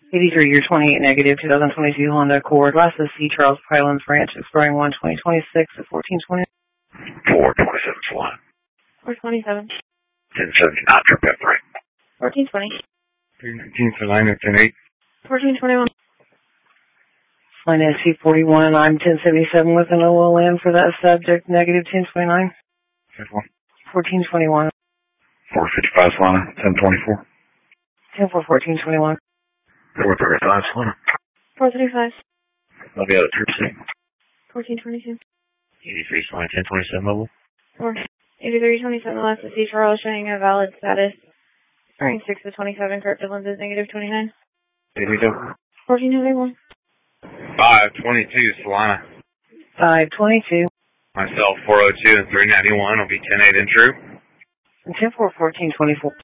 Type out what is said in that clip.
83, year 28 negative, 2022 Honda Accord, last is C. Charles Pylands Ranch, exploring 1/2026 at 1420. 427 Salina. 427. 1079 trip at 3. 1420. 319 Salina, 10-8. 1421. Salina SC41, I'm 1077 with an OLN for that subject, negative 1029. 1421. 455 Salina, 1024. 10 for 1421. 435 Salina. 435. I'll be out of trip C. 1422. 83 Salina, 1027 mobile. 8327 last is C. Charles showing a valid status. Bearing 6 to 27, correct lenses, negative 29. 1421. 522 Salina. 522. Myself, 402 and 391 will be 10-8 in true. And 10 for 1424.